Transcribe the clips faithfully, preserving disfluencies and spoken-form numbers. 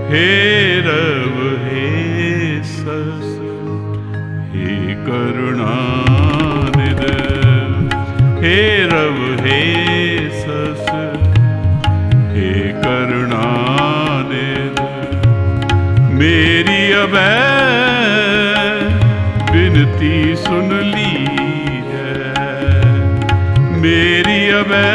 हे रव हे सस हे करुणानिधि, हे रव हे सस हे करुणानिधि। मेरी अभय विनती सुन ली है, मेरी अभय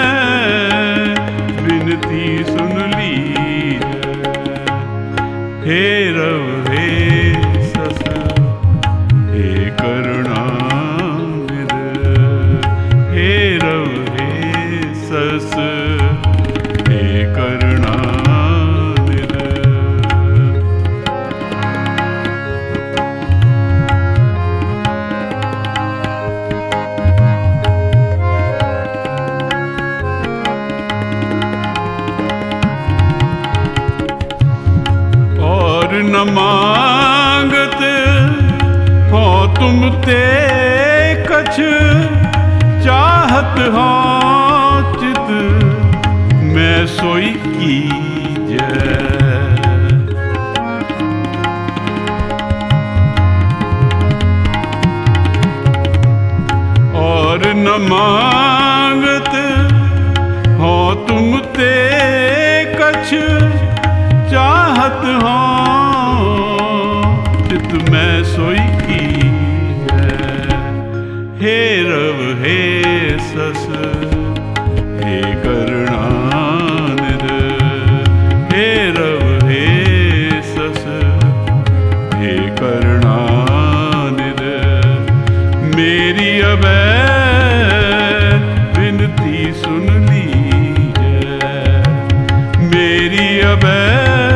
विनती सुन ली है। हे रव हे सस हे करुणानिधि, हे रव हे सस हे करुणानिधि। और न मांगत हो तुम ते कछ, चाहत हो चित मैं सोई कीजै। और न मांगत हो तुम ते कछ, चाहत हो चित मैं सोई कीजै। हे रव हे सस हे करुणानिधि, हे रव हे सस हे करुणानिधि। मेरी अभय विनती सुन ली है, मेरी अभय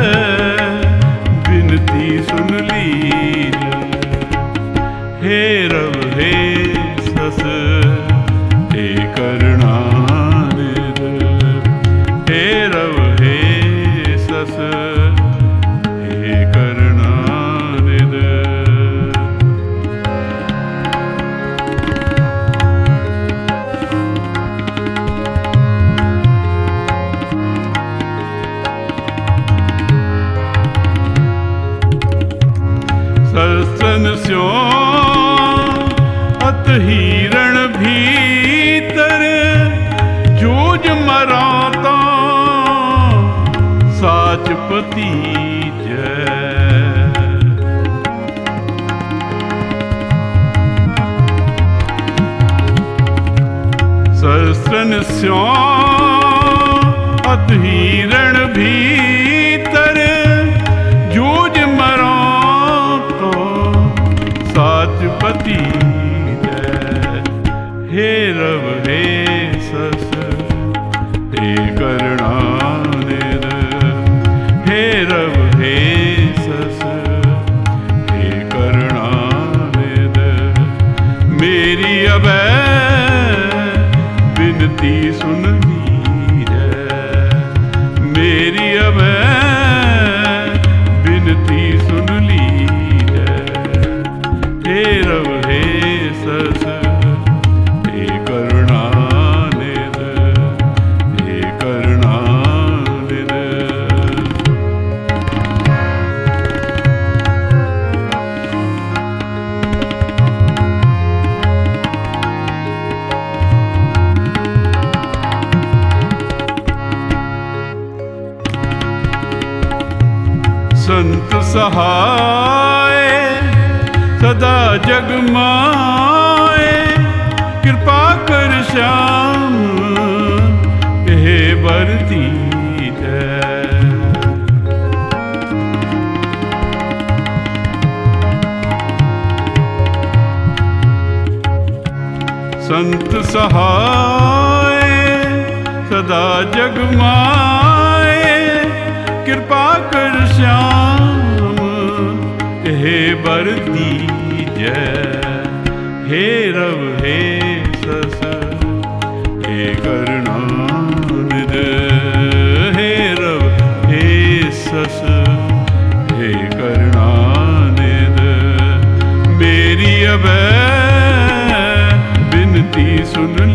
विनती सुन ली है। हे रव हे सस हे करुणानिधि, हे रव हे सस हे करुणानिधि। सहस्रन स्यों अत हिरण भीतर, जूझ मराता साच पति जय। सहस्रन स्यों अत हिरण भीतर, जूझ मराता साच पति जय। हे रव हे सस हे करुणानिधि, हे रव हे सस हे करुणानिधि। मेरी अभय विनती सुन ली है, मेरी अभय विनती सुन ली है। हे रव हे सस हे करुणानिधि, हे करुणानिधि। संत सहाय सदा जग माए, कृपा कर श्याम हे बरती जय। संत सहाय सदा जग माए, कृपा कर श्याम हे बरती जय। हे रव हे सस हे करुणानिधि, हे रव हे सस हे करुणानिधि। मेरी अभय विनती सुन